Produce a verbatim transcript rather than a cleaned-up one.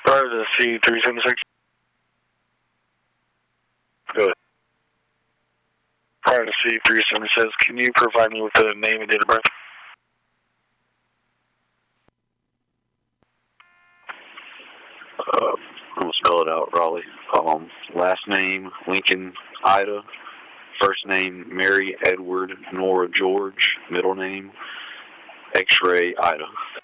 Prior to C three seven six. Good. Prior to C three seven six, can you provide me with the name and date of birth? Uh, I'm going to spell it out, Raleigh. Um, last name, Lincoln Ida. First name, Mary Edward Nora George. Middle name, X-Ray Ida.